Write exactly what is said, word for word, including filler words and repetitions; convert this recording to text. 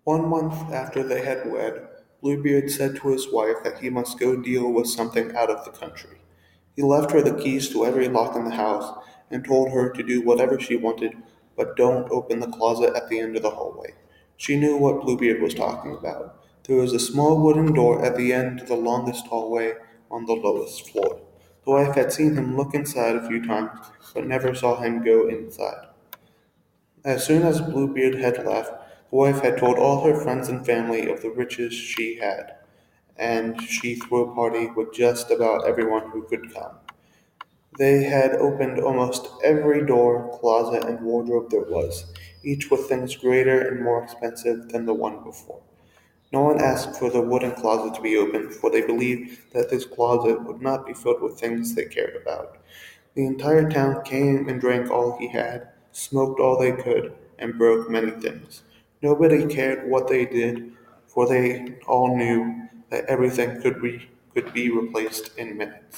One month after they had wed, Bluebeard said to his wife that he must go deal with something out of the country. He left her the keys to every lock in the house and told her to do whatever she wanted, but don't open the closet at the end of the hallway. She knew what Bluebeard was talking about. There was a small wooden door at the end of the longest hallway on the lowest floor. The wife had seen him look inside a few times, but never saw him go inside. As soon as Bluebeard had left, the wife had told all her friends and family of the riches she had, and she threw a party with just about everyone who could come. They had opened almost every door, closet, and wardrobe there was, each with things greater and more expensive than the one before. No one asked for the wooden closet to be opened, for they believed that this closet would not be filled with things they cared about. The entire town came and drank all he had, smoked all they could, and broke many things. Nobody cared what they did, for they all knew that everything could be, could be replaced in minutes.